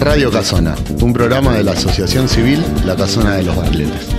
Radio Casona, un programa de la Asociación Civil La Casona de los Barletes.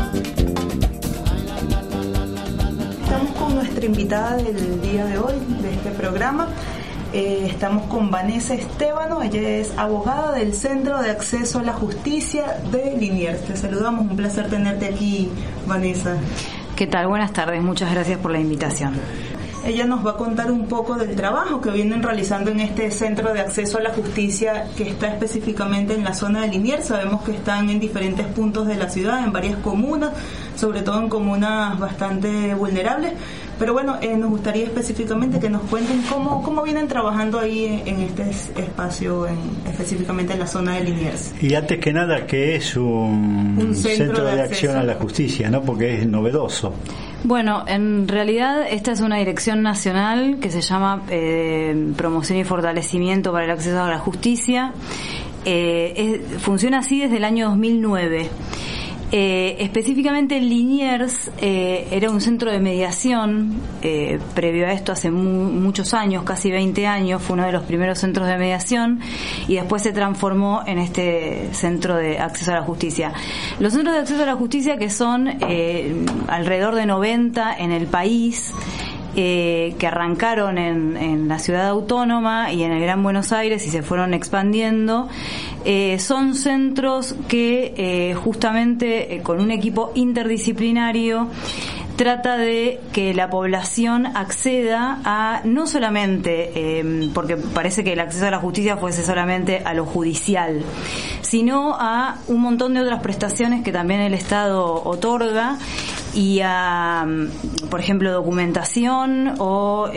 Estamos con nuestra invitada del día de hoy, de este programa. Estamos con Vanessa Estévano, ella es abogada del Centro de Acceso a la Justicia de Liniers. Te saludamos, un placer tenerte aquí, Vanessa. ¿Qué tal? Buenas tardes, muchas gracias por la invitación. Ella nos va a contar un poco del trabajo que vienen realizando en este Centro de Acceso a la Justicia que está específicamente en la zona de Liniers. Sabemos que están en diferentes puntos de la ciudad, en varias comunas, sobre todo en comunas bastante vulnerables. Pero bueno, nos gustaría específicamente que nos cuenten cómo vienen trabajando ahí en este espacio, específicamente en la zona de Liniers. Y antes que nada, ¿qué es un centro de acción a la justicia, ¿no? Porque es novedoso. Bueno, en realidad esta es una dirección nacional que se llama Promoción y Fortalecimiento para el Acceso a la Justicia. Funciona así desde el año 2009. Específicamente en Liniers era un centro de mediación. Previo a esto, hace muchos años, casi 20 años, fue uno de los primeros centros de mediación y después se transformó en este centro de acceso a la justicia. Los centros de acceso a la justicia, que son alrededor de 90 en el país, que arrancaron en la ciudad autónoma y en el Gran Buenos Aires y se fueron expandiendo, son centros que justamente con un equipo interdisciplinario trata de que la población acceda a, no solamente, porque parece que el acceso a la justicia fuese solamente a lo judicial, sino a un montón de otras prestaciones que también el Estado otorga, y a, por ejemplo, documentación o,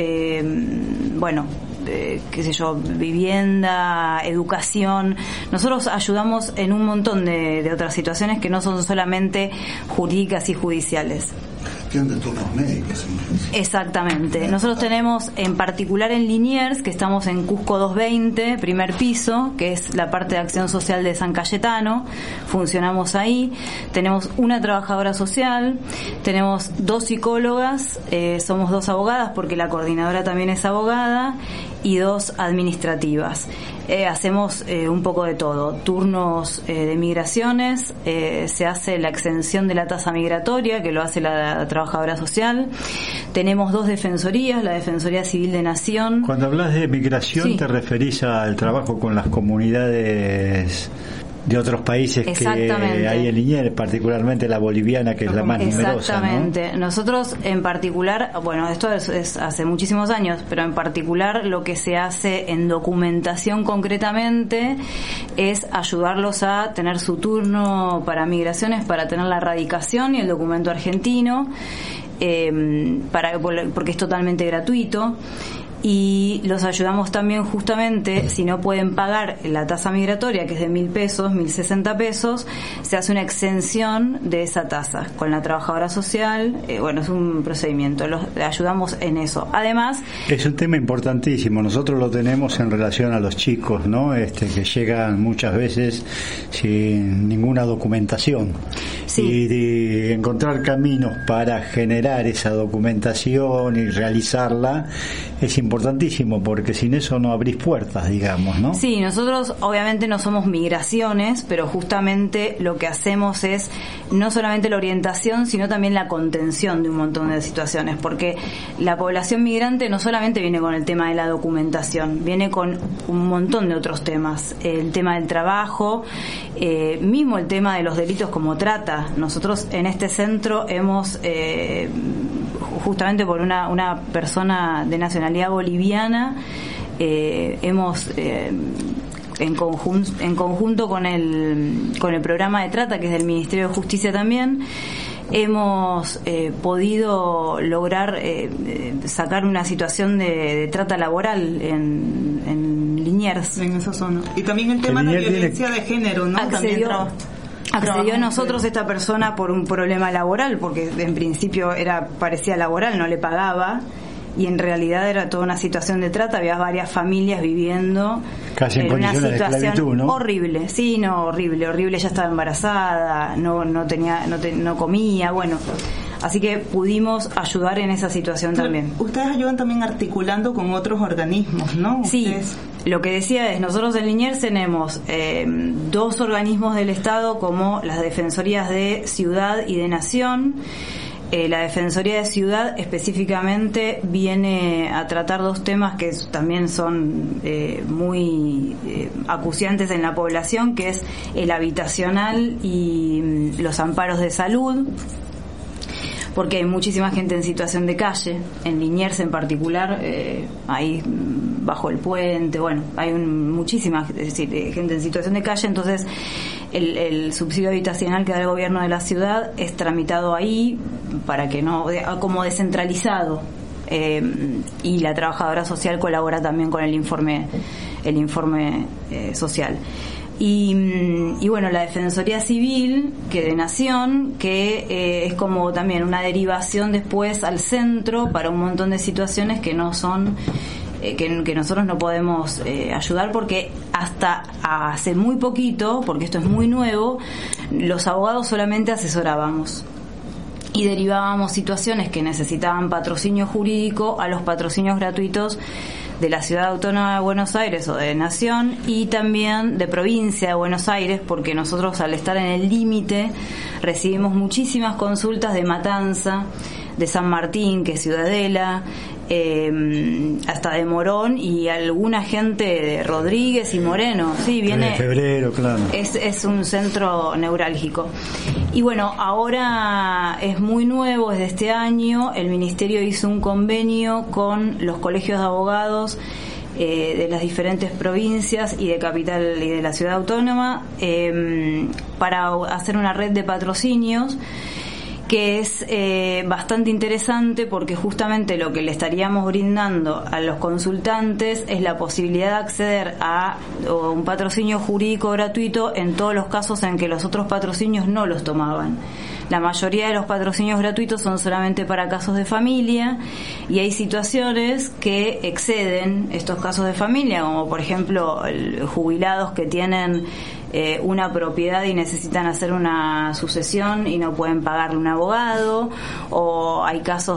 qué sé yo, vivienda, educación. Nosotros ayudamos en un montón de otras situaciones que no son solamente jurídicas y judiciales. De turnos médicos. Exactamente. Nosotros tenemos en particular en Liniers, que estamos en Cusco 220, primer piso, que es la parte de acción social de San Cayetano. Funcionamos ahí. Tenemos una trabajadora social, tenemos 2 psicólogas, somos 2 abogadas porque la coordinadora también es abogada, y 2 administrativas. Hacemos un poco de todo, turnos de migraciones, se hace la exención de la tasa migratoria, que lo hace la trabajadora social. Tenemos 2 defensorías, la Defensoría Civil de Nación. Cuando hablas de migración, sí, ¿te referís al trabajo con las comunidades de otros países que hay en Liniers, particularmente la boliviana, que es la más numerosa? Exactamente. ¿No? Nosotros en particular, bueno, esto es hace muchísimos años, pero en particular lo que se hace en documentación concretamente es ayudarlos a tener su turno para migraciones, para tener la radicación y el documento argentino, porque es totalmente gratuito. Y los ayudamos también justamente, si no pueden pagar la tasa migratoria, que es de 1.000 pesos, 1.060 pesos, se hace una exención de esa tasa con la trabajadora social. Es un procedimiento, los ayudamos en eso. Además, es un tema importantísimo. Nosotros lo tenemos en relación a los chicos, ¿no? Que llegan muchas veces sin ninguna documentación. Sí. Y de encontrar caminos para generar esa documentación y realizarla es importantísimo, porque sin eso no abrís puertas, digamos, ¿no? Sí, nosotros obviamente no somos migraciones, pero justamente lo que hacemos es no solamente la orientación, sino también la contención de un montón de situaciones, porque la población migrante no solamente viene con el tema de la documentación, viene con un montón de otros temas, el tema del trabajo, mismo el tema de los delitos como trata. Nosotros en este centro hemos justamente por una persona de nacionalidad boliviana, hemos en conjunto con el programa de trata, que es del Ministerio de Justicia también, hemos podido lograr sacar una situación de trata laboral en Liniers, en esa zona. Y también el tema de la violencia de género, ¿no? Accedió a nosotros esta persona por un problema laboral, porque en principio parecía laboral, no le pagaba, y en realidad era toda una situación de trata. Había varias familias viviendo casi en una situación de esclavitud, ¿no? Horrible, sí, no, horrible. Ella estaba embarazada, no comía, bueno. Así que pudimos ayudar en esa situación también. Ustedes ayudan también articulando con otros organismos, ¿no? Sí, lo que decía es, nosotros en Liniers tenemos 2 organismos del Estado como las Defensorías de Ciudad y de Nación. La Defensoría de Ciudad específicamente viene a tratar 2 temas que también son muy acuciantes en la población, que es el habitacional y los amparos de salud, porque hay muchísima gente en situación de calle, en Liniers en particular, ahí bajo el puente, bueno, hay muchísima gente en situación de calle, entonces el subsidio habitacional que da el gobierno de la ciudad es tramitado ahí para que no, como descentralizado, y la trabajadora social colabora también con el informe social. Y bueno, la Defensoría Civil, que de Nación, que es como también una derivación después al centro para un montón de situaciones que no son, que nosotros no podemos ayudar, porque hasta hace muy poquito, porque esto es muy nuevo, los abogados solamente asesorábamos y derivábamos situaciones que necesitaban patrocinio jurídico a los patrocinios gratuitos de la Ciudad Autónoma de Buenos Aires o de Nación, y también de Provincia de Buenos Aires, porque nosotros, al estar en el límite, recibimos muchísimas consultas de Matanza, de San Martín, que es Ciudadela, hasta de Morón, y alguna gente de Rodríguez y Moreno. Sí, viene de Febrero, claro. Es un centro neurálgico. Y bueno, ahora es muy nuevo, desde este año, el Ministerio hizo un convenio con los colegios de abogados de las diferentes provincias y de Capital y de la Ciudad Autónoma, para hacer una red de patrocinios, que es bastante interesante, porque justamente lo que le estaríamos brindando a los consultantes es la posibilidad de acceder a un patrocinio jurídico gratuito en todos los casos en que los otros patrocinios no los tomaban. La mayoría de los patrocinios gratuitos son solamente para casos de familia, y hay situaciones que exceden estos casos de familia, como por ejemplo jubilados que tienen una propiedad y necesitan hacer una sucesión y no pueden pagarle un abogado, o hay casos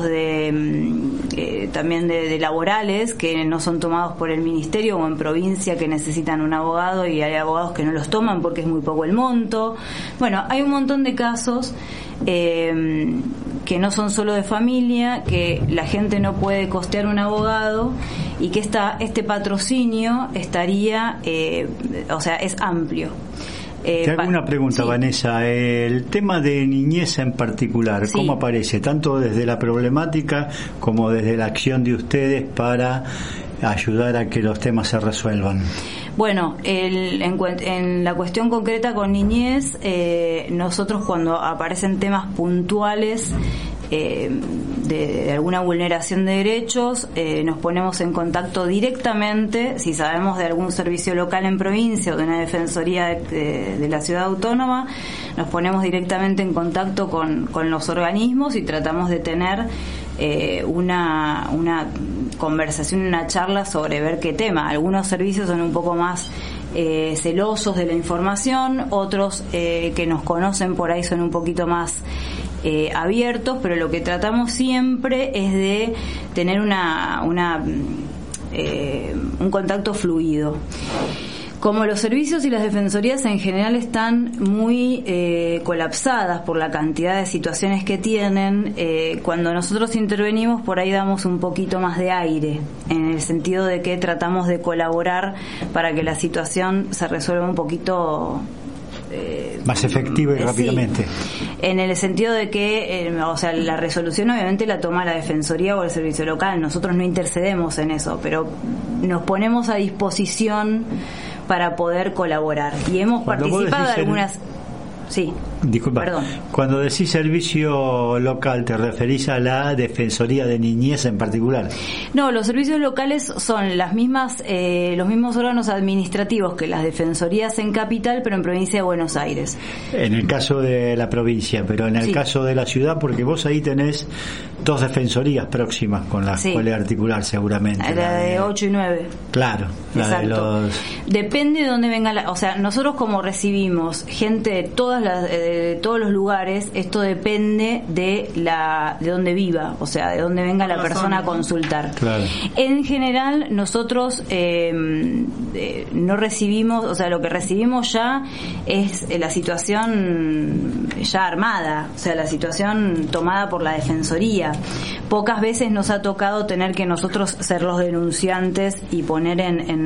también de laborales que no son tomados por el ministerio, o en provincia que necesitan un abogado y hay abogados que no los toman porque es muy poco el monto. Bueno, hay un montón de casos que no son solo de familia, que la gente no puede costear un abogado, y que este patrocinio estaría, es amplio. Te hago una pregunta, sí. Vanessa, el tema de niñez en particular, ¿cómo aparece? Tanto desde la problemática como desde la acción de ustedes para ayudar a que los temas se resuelvan. Bueno, en la cuestión concreta con niñez, nosotros cuando aparecen temas puntuales de alguna vulneración de derechos, nos ponemos en contacto directamente, si sabemos de algún servicio local en provincia o de una defensoría de la ciudad autónoma, nos ponemos directamente en contacto con los organismos y tratamos de tener una conversación, una charla sobre ver qué tema. Algunos servicios son un poco más celosos de la información, otros que nos conocen por ahí son un poquito más abiertos, pero lo que tratamos siempre es de tener un contacto fluido. Como los servicios y las defensorías en general están muy colapsadas por la cantidad de situaciones que tienen, cuando nosotros intervenimos por ahí damos un poquito más de aire, en el sentido de que tratamos de colaborar para que la situación se resuelva un poquito más efectivo y rápidamente. Sí, en el sentido de que la resolución obviamente la toma la defensoría o el servicio local, nosotros no intercedemos en eso, pero nos ponemos a disposición para poder colaborar, y hemos participado de algunas... Sí. Disculpa. Perdón. Cuando decís servicio local, ¿te referís a la Defensoría de Niñez en particular? No, los servicios locales son los mismos órganos administrativos que las defensorías en Capital, pero en Provincia de Buenos Aires. En el caso de la provincia, pero en el caso de la ciudad, porque vos ahí tenés 2 defensorías próximas con las cuales articular seguramente. La de 8 y 9. Claro. Exacto. Depende de dónde venga nosotros como recibimos gente de todas las todos los lugares, esto depende de dónde viva, o sea, de dónde venga la persona a consultar. Claro. En general, nosotros no recibimos, o sea, lo que recibimos ya es la situación ya armada, o sea, la situación tomada por la Defensoría. Pocas veces nos ha tocado tener que nosotros ser los denunciantes y poner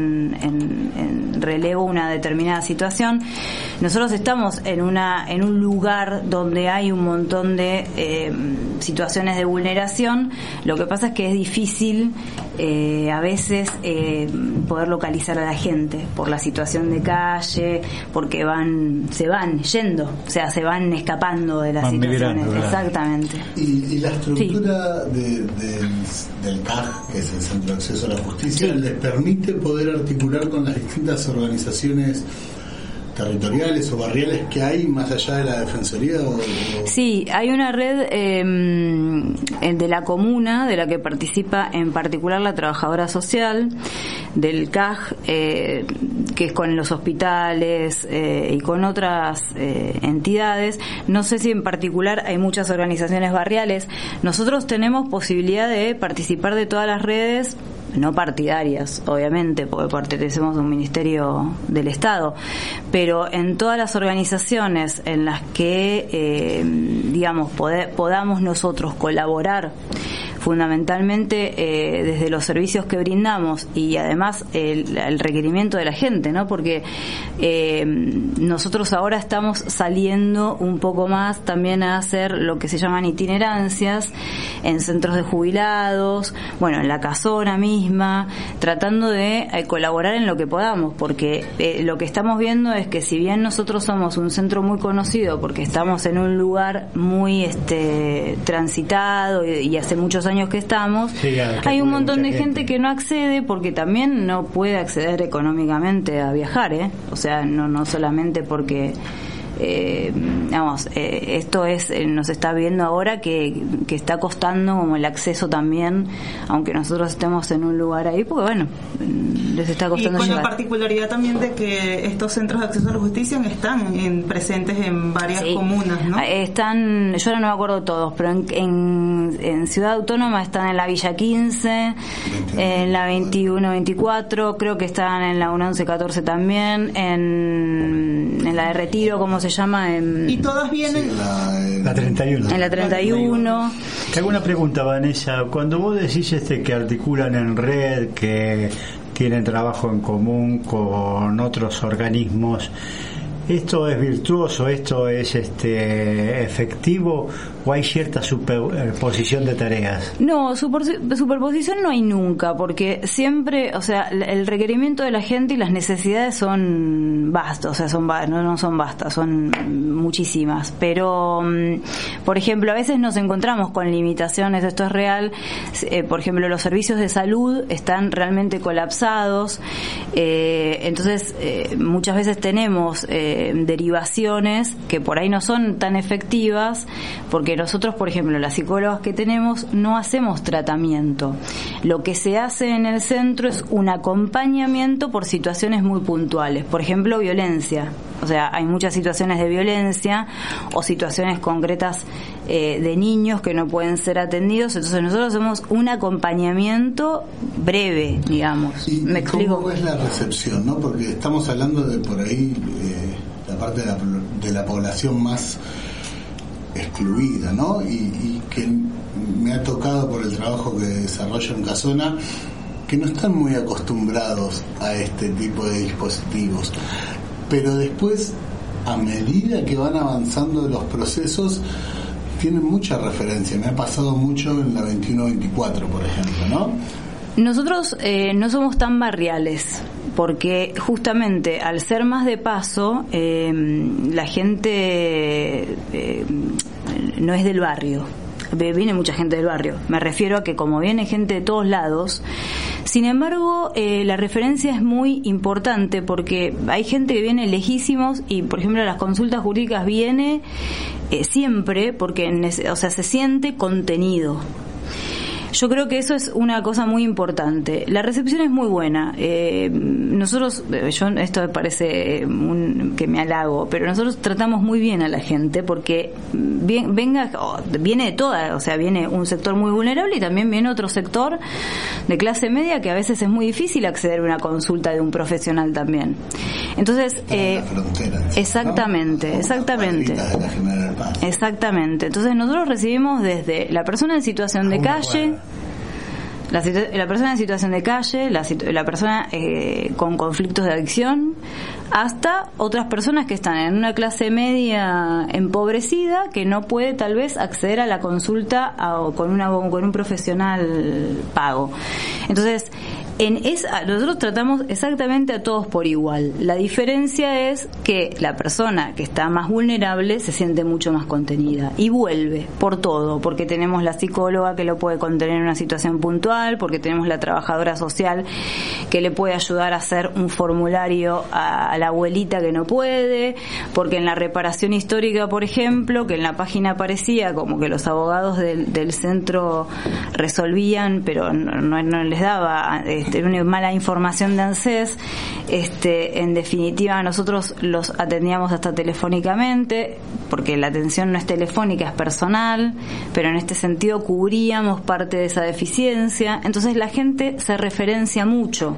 en relevo una determinada situación. Nosotros estamos en un lugar donde hay un montón de situaciones de vulneración. Lo que pasa es que es difícil a veces poder localizar a la gente por la situación de calle, porque se van yendo, o sea, se van escapando de las situaciones. Exactamente. Y la estructura del CAJ, que es el Centro de Acceso a la Justicia, les permite poder articular con las distintas organizaciones territoriales o barriales que hay más allá de la Defensoría. Sí, hay una red de la comuna, de la que participa en particular la trabajadora social del CAJ, que es con los hospitales y con otras entidades. No sé si en particular hay muchas organizaciones barriales. Nosotros tenemos posibilidad de participar de todas las redes, no partidarias, obviamente, porque pertenecemos a un ministerio del Estado, pero en todas las organizaciones en las que, digamos, podamos nosotros colaborar, fundamentalmente desde los servicios que brindamos y además el requerimiento de la gente, ¿no? Porque nosotros ahora estamos saliendo un poco más también a hacer lo que se llaman itinerancias en centros de jubilados, bueno, en la casona misma, tratando de colaborar en lo que podamos, porque lo que estamos viendo es que si bien nosotros somos un centro muy conocido porque estamos en un lugar muy transitado y hace muchos años que estamos, hay un montón de gente que no accede porque también no puede acceder económicamente a viajar, o sea, no solamente porque esto nos está viendo ahora que está costando como el acceso también, aunque nosotros estemos en un lugar ahí, porque bueno, les está costando y con llegar. La particularidad también de que estos centros de acceso a la justicia están presentes en varias comunas, ¿no? Están, yo ahora no me acuerdo todos, pero en Ciudad Autónoma están en la Villa 15, en la 21-24, creo que están en la 11-14 también, en la de Retiro, ¿cómo se llama? Y todas vienen... Sí, la 31. En la 31. Te hago una pregunta, Vanessa. Cuando vos decís que articulan en red, que tienen trabajo en común con otros organismos, ¿esto es virtuoso? ¿Esto es efectivo? ¿O hay cierta superposición de tareas? No, superposición no hay nunca, porque siempre, o sea, el requerimiento de la gente y las necesidades son vastas, o sea, no son vastas, son muchísimas. Pero, por ejemplo, a veces nos encontramos con limitaciones, esto es real. Por ejemplo, los servicios de salud están realmente colapsados, entonces muchas veces tenemos derivaciones que por ahí no son tan efectivas, porque nosotros, por ejemplo, las psicólogas que tenemos no hacemos tratamiento. Lo que se hace en el centro es un acompañamiento por situaciones muy puntuales, por ejemplo, violencia. O sea, hay muchas situaciones de violencia o situaciones concretas de niños que no pueden ser atendidos, entonces nosotros hacemos un acompañamiento breve, digamos. ¿Me explico? ¿Cómo es la recepción, no? Porque estamos hablando de por ahí la parte de la población más excluida, ¿no? Y que me ha tocado por el trabajo que desarrollo en Casona, que no están muy acostumbrados a este tipo de dispositivos. Pero después, a medida que van avanzando los procesos, tienen mucha referencia. Me ha pasado mucho en la 21-24, por ejemplo, ¿no? Nosotros no somos tan barriales, porque justamente al ser más de paso, la gente no es del barrio. Viene mucha gente del barrio. Me refiero a que como viene gente de todos lados, sin embargo, la referencia es muy importante porque hay gente que viene lejísimos y, por ejemplo, las consultas jurídicas viene siempre porque, o sea, se siente contenido. Yo creo que eso es una cosa muy importante. La recepción es muy buena. Nosotros, esto me parece que me halago, pero nosotros tratamos muy bien a la gente porque viene de toda, o sea, viene un sector muy vulnerable y también viene otro sector de clase media que a veces es muy difícil acceder a una consulta de un profesional también. Entonces, la frontera, exactamente, ¿no? exactamente. Exactamente. Entonces nosotros recibimos desde la persona en situación de calle, la persona en situación de calle, la persona con conflictos de adicción, hasta otras personas que están en una clase media empobrecida que no puede tal vez acceder a la consulta con un profesional pago. Entonces, nosotros tratamos exactamente a todos por igual. La diferencia es que la persona que está más vulnerable se siente mucho más contenida y vuelve por todo, porque tenemos la psicóloga que lo puede contener en una situación puntual, porque tenemos la trabajadora social que le puede ayudar a hacer un formulario a la abuelita que no puede, porque en la reparación histórica, por ejemplo, que en la página aparecía como que los abogados del centro resolvían, pero no les daba una mala información de ANSES. En definitiva, nosotros los atendíamos hasta telefónicamente, porque la atención no es telefónica, es personal, pero en este sentido cubríamos parte de esa deficiencia. Entonces la gente se referencia mucho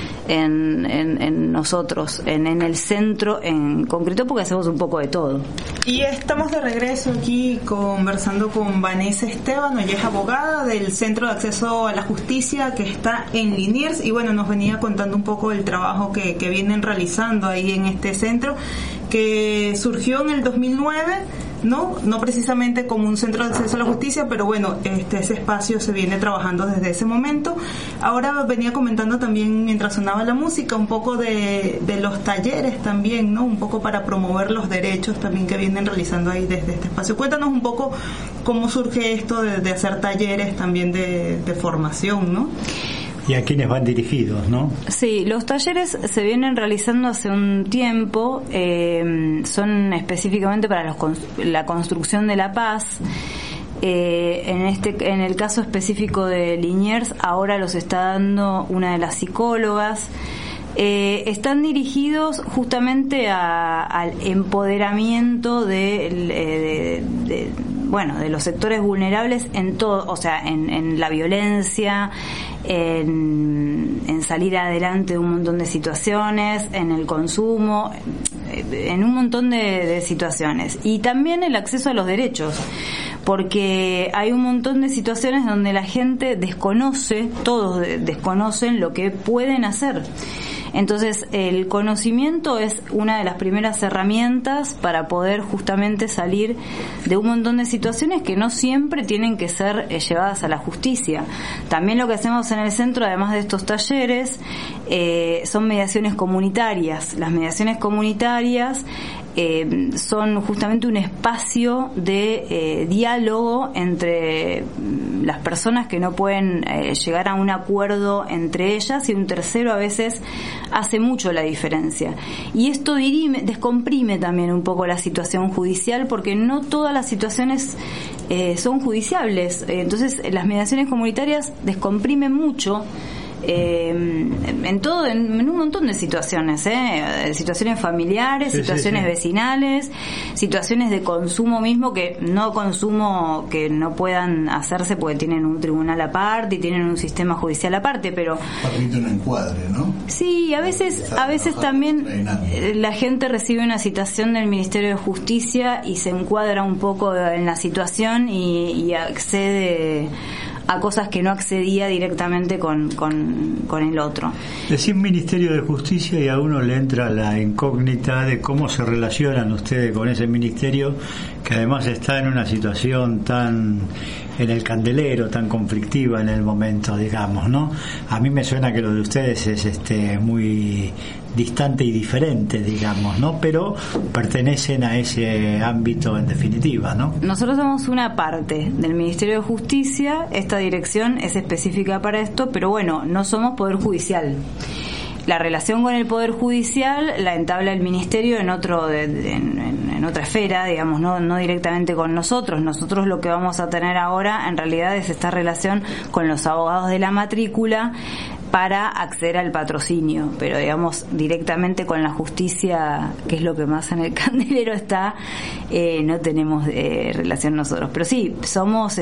en nosotros, en el centro en concreto, porque hacemos un poco de todo. Y estamos de regreso aquí conversando con Vanessa Esteban, ella es abogada del Centro de Acceso a la Justicia que está en Liniers, y bueno, nos venía contando un poco del trabajo que vienen realizando ahí en este centro, que surgió en el 2009, no precisamente como un centro de acceso a la justicia, pero bueno, ese espacio se viene trabajando desde ese momento. Ahora venía comentando también, mientras sonaba la música, un poco de los talleres también, ¿no? Un poco para promover los derechos también que vienen realizando ahí desde este espacio. Cuéntanos un poco cómo surge esto de hacer talleres también de formación, ¿no? ¿Y a quiénes van dirigidos, no? Sí, los talleres se vienen realizando hace un tiempo, son específicamente para la construcción de la paz. En el caso específico de Liniers, ahora los está dando una de las psicólogas. Están dirigidos justamente al empoderamiento de los sectores vulnerables en todo, o sea, en la violencia, en salir adelante de un montón de situaciones, en el consumo, en un montón de situaciones, y también el acceso a los derechos, porque hay un montón de situaciones donde la gente todos desconocen lo que pueden hacer. Entonces, el conocimiento es una de las primeras herramientas para poder justamente salir de un montón de situaciones que no siempre tienen que ser llevadas a la justicia. También lo que hacemos en el centro, además de estos talleres, son mediaciones comunitarias. Las mediaciones comunitarias son justamente un espacio de diálogo entre las personas que no pueden llegar a un acuerdo entre ellas, y un tercero a veces hace mucho la diferencia. Y esto descomprime también un poco la situación judicial, porque no todas las situaciones son judiciables. Entonces las mediaciones comunitarias descomprimen mucho en un montón de situaciones, situaciones familiares, sí, situaciones vecinales, situaciones de consumo mismo, que no puedan hacerse porque tienen un tribunal aparte y tienen un sistema judicial aparte, pero permite un encuadre, ¿no? Sí, a veces también la gente recibe una citación del Ministerio de Justicia y se encuadra un poco en la situación y accede a cosas que no accedía directamente con el otro. Decir Ministerio de Justicia y a uno le entra la incógnita de cómo se relacionan ustedes con ese ministerio, que además está en una situación tan en el candelero, tan conflictiva en el momento, digamos, ¿no? A mí me suena que lo de ustedes es muy distante y diferente, digamos, ¿no? Pero pertenecen a ese ámbito en definitiva, ¿no? Nosotros somos una parte del Ministerio de Justicia, esta dirección es específica para esto, pero bueno, no somos Poder Judicial. La relación con el Poder Judicial la entabla el Ministerio en otra esfera, digamos, no directamente con nosotros. Nosotros lo que vamos a tener ahora en realidad es esta relación con los abogados de la matrícula para acceder al patrocinio, pero digamos directamente con la justicia, que es lo que más en el candelero está, no tenemos relación nosotros. Pero sí, somos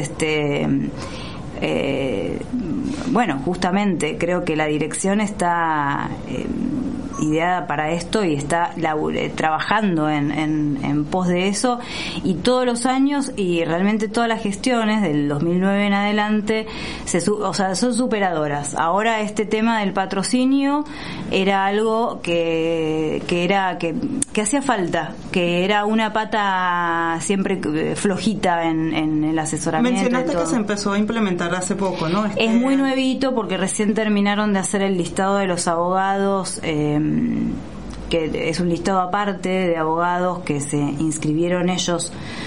bueno, justamente creo que la dirección está ideada para esto y está trabajando en pos de eso, y todos los años y realmente todas las gestiones del 2009 en adelante son superadoras. Ahora este tema del patrocinio era algo que hacía falta, que era una pata siempre flojita en el asesoramiento. Mencionaste que se empezó a implementar hace poco, ¿no? Es muy nuevito porque recién terminaron de hacer el listado de los abogados, que es un listado aparte de abogados que se inscribieron ellos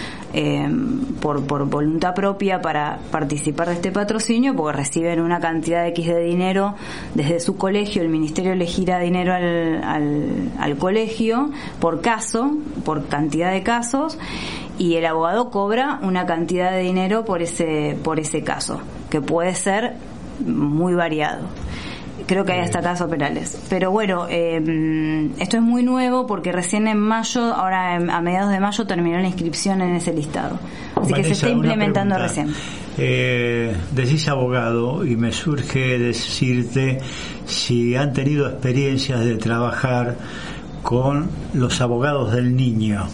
por voluntad propia para participar de este patrocinio, porque reciben una cantidad X de dinero desde su colegio. El ministerio le gira dinero al colegio por caso, por cantidad de casos, y el abogado cobra una cantidad de dinero por ese caso, que puede ser muy variado. Creo que hay hasta casos penales. Pero bueno, esto es muy nuevo porque recién en mayo, ahora a mediados de mayo, terminó la inscripción en ese listado. Así Vanessa, que se está implementando recién. Decís abogado y me surge decirte si han tenido experiencias de trabajar con los abogados del niño.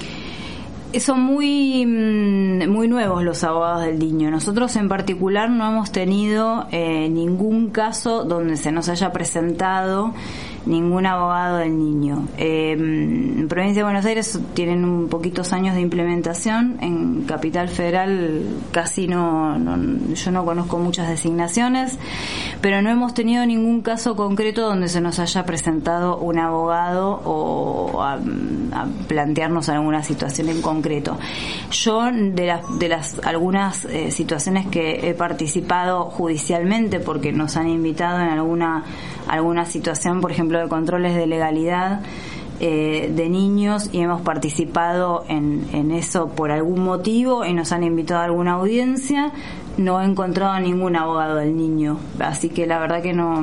Son muy nuevos los abogados del niño. Nosotros en particular no hemos tenido ningún caso donde se nos haya presentado ningún abogado del niño. En Provincia de Buenos Aires tienen un poquitos años de implementación. En Capital Federal casi yo no conozco muchas designaciones, pero no hemos tenido ningún caso concreto donde se nos haya presentado un abogado o a plantearnos alguna situación en concreto. Yo de las algunas situaciones que he participado judicialmente, porque nos han invitado en alguna situación, por ejemplo, de controles de legalidad de niños, y hemos participado en eso por algún motivo y nos han invitado a alguna audiencia, no he encontrado ningún abogado del niño, así que la verdad que no.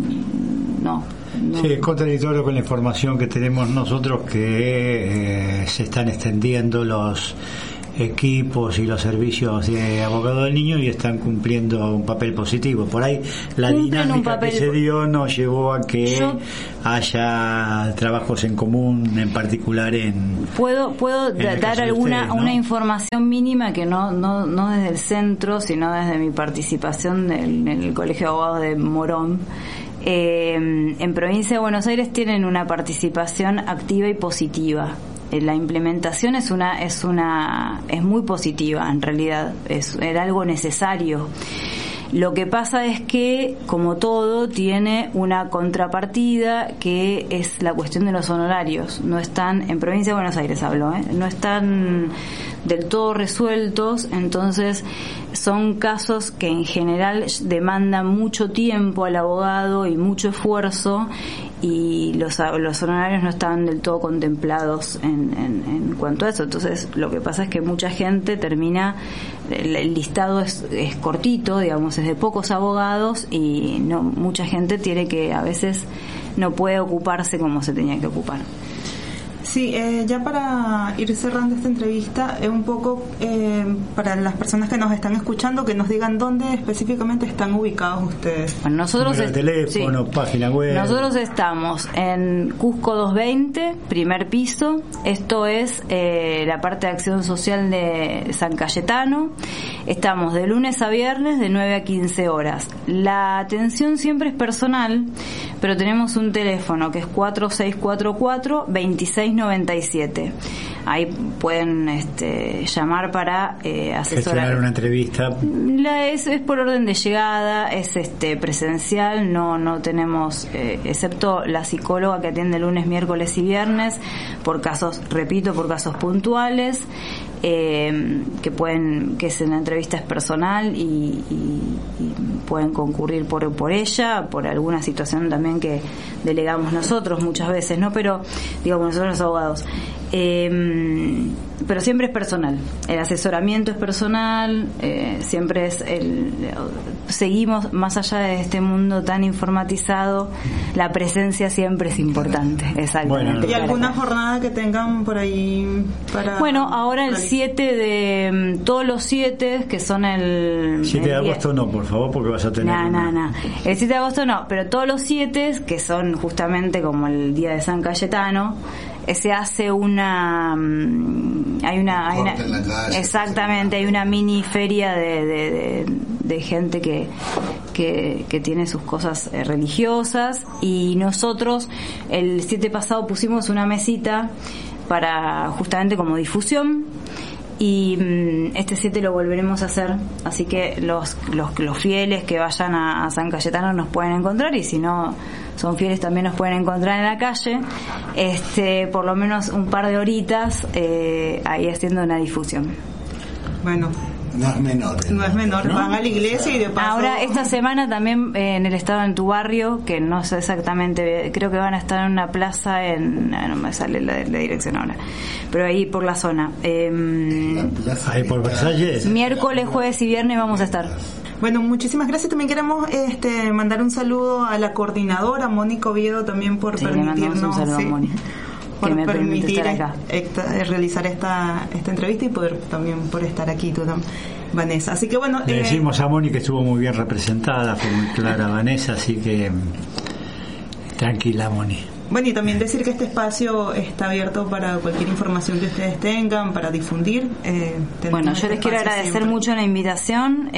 Sí, es contradictorio con la información que tenemos nosotros, que se están extendiendo los equipos y los servicios de abogado del niño y están cumpliendo un papel positivo. Por ahí la dinámica que se dio nos llevó a que haya trabajos en común, en particular puedo dar una información mínima que no desde el centro, sino desde mi participación en el Colegio de Abogados de Morón. En Provincia de Buenos Aires tienen una participación activa y positiva. La implementación es muy positiva, en realidad era algo necesario. Lo que pasa es que, como todo, tiene una contrapartida, que es la cuestión de los honorarios. No están, en Provincia de Buenos Aires hablo, no están del todo resueltos, entonces son casos que en general demandan mucho tiempo al abogado y mucho esfuerzo, y los honorarios no estaban del todo contemplados en cuanto a eso. Entonces lo que pasa es que mucha gente termina, el listado es cortito, digamos, es de pocos abogados, y mucha gente tiene que, a veces no puede ocuparse como se tenía que ocupar. Sí, ya para ir cerrando esta entrevista, un poco para las personas que nos están escuchando, que nos digan dónde específicamente están ubicados ustedes. Bueno, nosotros teléfono, página web. Nosotros estamos en Cusco 220, primer piso. Esto es la parte de acción social de San Cayetano. Estamos de lunes a viernes de 9 a 15 horas. La atención siempre es personal, pero tenemos un teléfono que es 4644-2697. ahí pueden llamar para asesorar. Gestionar una entrevista. Es por orden de llegada, es presencial, no tenemos, excepto la psicóloga que atiende lunes, miércoles y viernes, por casos puntuales, que es en la entrevista es personal y pueden concurrir por ella, por alguna situación también que delegamos nosotros muchas veces, ¿no? Pero digo, nosotros los abogados, pero siempre es personal, el asesoramiento es personal, siempre es seguimos más allá de este mundo tan informatizado, la presencia siempre es importante. Exactamente. Bueno, ¿y alguna jornada que tengan por ahí para? Bueno, ahora el 7 de todos los 7 que son el 7 de agosto no, por favor, porque vas a tener no. El 7 de agosto no, pero todos los 7 que son justamente como el día de San Cayetano, se hace hay una exactamente, hay una mini feria de gente que tiene sus cosas religiosas, y nosotros el 7 pasado pusimos una mesita para justamente como difusión, y este 7 lo volveremos a hacer, así que los fieles que vayan a San Cayetano nos pueden encontrar, y si no son fieles también nos pueden encontrar en la calle, por lo menos un par de horitas ahí haciendo una difusión. Bueno, no es menor, ¿no? Van a la iglesia y de paso. Ahora esta semana también en el estado en tu barrio, que no sé exactamente, creo que van a estar en una plaza no me sale la dirección ahora, pero ahí por la zona, ahí por Versalles, miércoles, jueves y viernes vamos a estar. Bueno, muchísimas gracias. También queremos mandar un saludo a la coordinadora Mónica Oviedo también por permitirnos un saludo a Mónica, por me permitir acá. Realizar esta entrevista, y poder también por estar aquí tú, Vanessa. Así que bueno, le decimos a Mónica que estuvo muy bien representada, fue muy clara Vanessa, así que tranquila, Moni. Bueno, y también decir que este espacio está abierto para cualquier información que ustedes tengan, para difundir. Bueno, yo les quiero agradecer siempre mucho la invitación.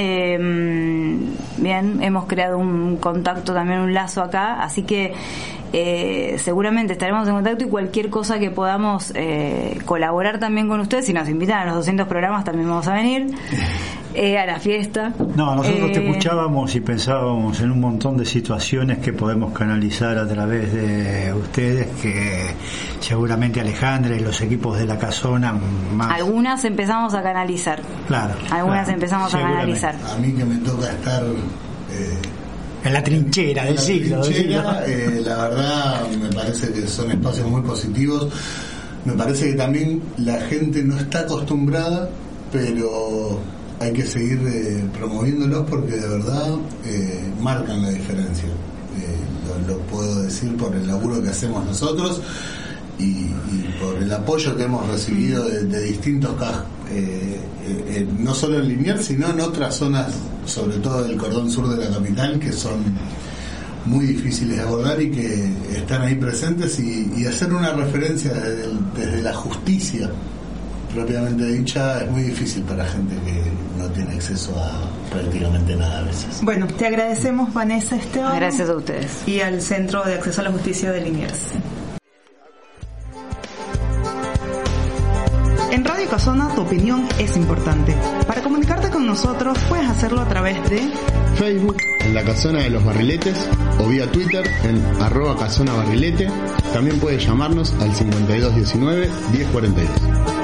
Bien, hemos creado un contacto, también un lazo acá, así que seguramente estaremos en contacto, y cualquier cosa que podamos colaborar también con ustedes, si nos invitan a los 200 programas también vamos a venir. A la fiesta. No, nosotros te escuchábamos y pensábamos en un montón de situaciones que podemos canalizar a través de ustedes, que seguramente Alejandra y los equipos de la Casona más. Algunas empezamos a canalizar. Claro. Empezamos a canalizar. A mí que me toca estar en la trinchera del siglo. La verdad me parece que son espacios muy positivos. Me parece que también la gente no está acostumbrada, pero hay que seguir promoviéndolos, porque de verdad marcan la diferencia. Lo puedo decir por el laburo que hacemos nosotros y por el apoyo que hemos recibido de distintos casos, no solo en Liniers, sino en otras zonas, sobre todo del cordón sur de la capital, que son muy difíciles de abordar y que están ahí presentes, y hacer una referencia desde la justicia propiamente dicha es muy difícil para gente que no tiene acceso a prácticamente nada a veces. Bueno, te agradecemos, Vanessa Esteban. Gracias a ustedes. Y al Centro de Acceso a la Justicia de Liniers. En Radio Casona tu opinión es importante. Para comunicarte con nosotros puedes hacerlo a través de Facebook en La Casona de los Barriletes, o vía Twitter en @casonabarrilete. También puedes llamarnos al 5219 1042.